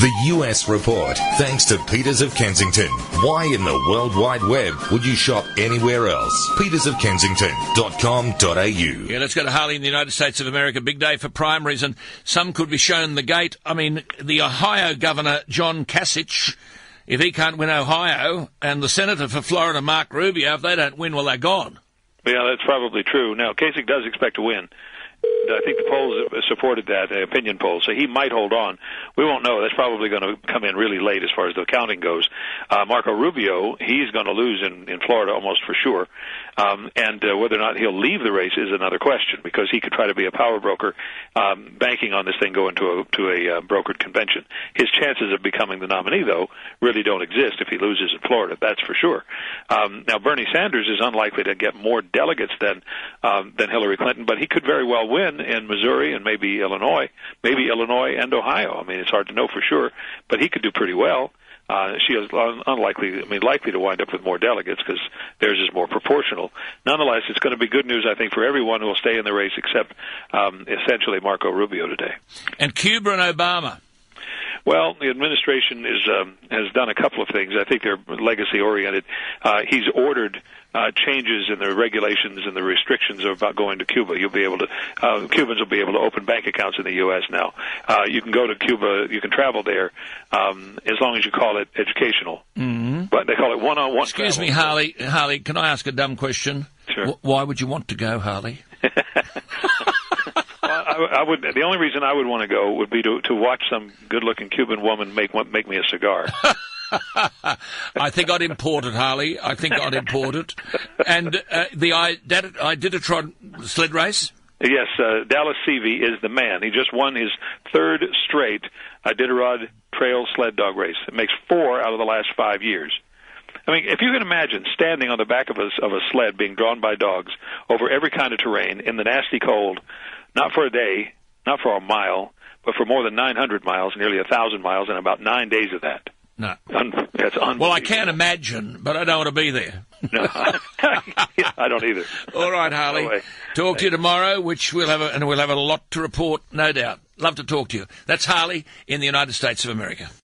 The US Report, thanks to Peters of Kensington. Why in the World Wide Web would you shop anywhere else? petersofkensington.com.au. Yeah, let's go to Harley in the United States of America. Big day for primaries, and some could be shown the gate. I mean, the Ohio Governor, John Kasich, if he can't win Ohio, and the Senator for Florida, Mark Rubio, if they don't win, well, they're gone. Yeah, that's probably true. Now, Kasich does expect to win. I think the polls supported that, opinion polls, so he might hold on. We won't know. That's probably going to come in really late as far as the counting goes. Marco Rubio, he's going to lose in Florida almost for sure. And whether or not he'll leave the race is another question, because he could try to be a power broker, banking on this thing going to a brokered convention. His chances of becoming the nominee, though, really don't exist if he loses in Florida, that's for sure. Now, Bernie Sanders is unlikely to get more delegates than Hillary Clinton, but he could very well win in Missouri and maybe Illinois and Ohio. I mean, it's hard to know for sure, but he could do pretty well. She is likely to wind up with more delegates because theirs is more proportional. Nonetheless, it's going to be good news, I think, for everyone who will stay in the race except essentially Marco Rubio today. And Cuba and Obama. Well, the administration has done a couple of things. I think they're legacy-oriented. He's ordered changes in the regulations and the restrictions about going to Cuba. Cubans will be able to open bank accounts in the U.S. now. You can go to Cuba, you can travel there, as long as you call it educational. Mm-hmm. But they call it one-on-one. Excuse me, Harley, can I ask a dumb question? Sure. Why would you want to go, Harley? I would. The only reason I would want to go would be to watch some good-looking Cuban woman make me a cigar. I think I'd import it, Harley. I think I'd import it. And the Iditarod sled race? Yes, Dallas Seavey is the man. He just won his third straight Iditarod trail sled dog race. It makes 4 out of the last 5 years. I mean, if you can imagine standing on the back of a sled being drawn by dogs over every kind of terrain in the nasty cold, not for a day, not for a mile, but for more than 900 miles, nearly 1,000 miles, and about 9 days of that. No. That's unbelievable. Well, I can't imagine, but I don't want to be there. No, I don't either. All right, Harley. No talk to you tomorrow, which we'll have a lot to report, no doubt. Love to talk to you. That's Harley in the United States of America.